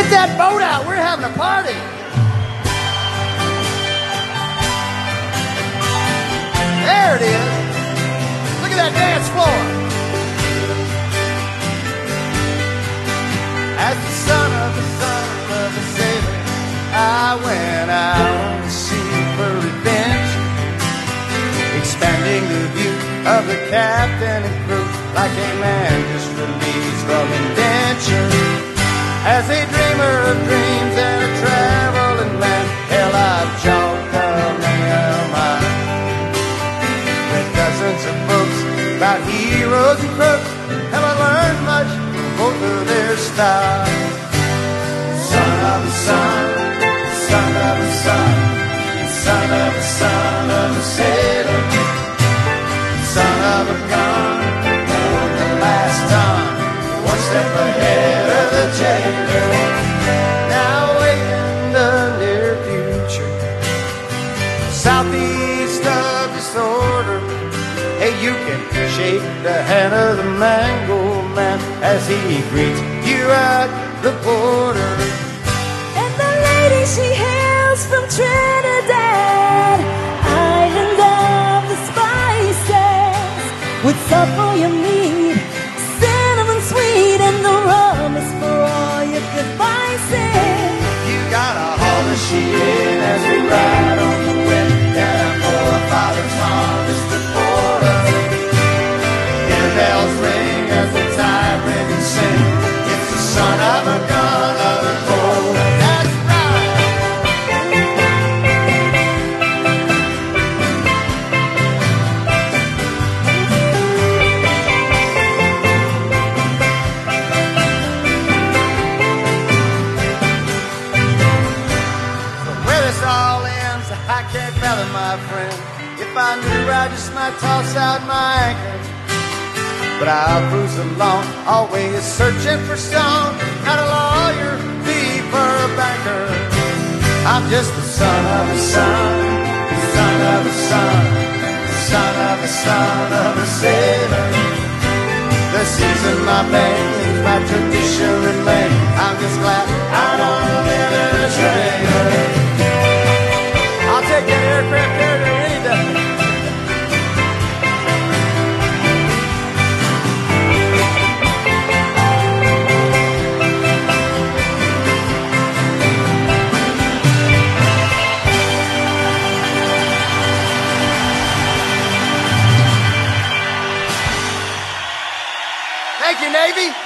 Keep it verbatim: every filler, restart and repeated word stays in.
Get that boat out. We're having a party. There it is. Look at that dance floor. As the son of the son of a sailor, I went out on the sea for revenge, expanding the view of the captain and crew like a man just released from indenture. As a dreamer of dreams and a traveling man, hell, I've chalked up many a mile. Read dozens of books about heroes and crooks, have I learned much from both of their styles. Son of a son, son of a son, son of a son of a sailor, son of a gun, on the last time, one step ahead of the jailer. Now way in the near future, southeast of disorder, hey, you can shake the hand of the Mango Man as he greets you at the border. And the lady, she hails from Trinidad, island of the spices. What's up all your meat, cinnamon sweet, and the rum is for all your good vices. You gotta haul the sheet in as we ride on the wind, down for Father's harvest before us. Hear bells ring as the tide ribbons sing. It's the son of a gun of a boat. That's right. So where this all ends, I can't fathom, my friend. If I knew, I just might toss out my anchor. But I'll cruise along, always searching for some, not a lawyer, thief, or a banker. I'm just the son of a son, son of a son, son of a son of a sailor. The seas in my veins, my tradition remain. I'm just glad I don't live in a trailer. I'll take that aircraft carrier any day. Thank you, Navy.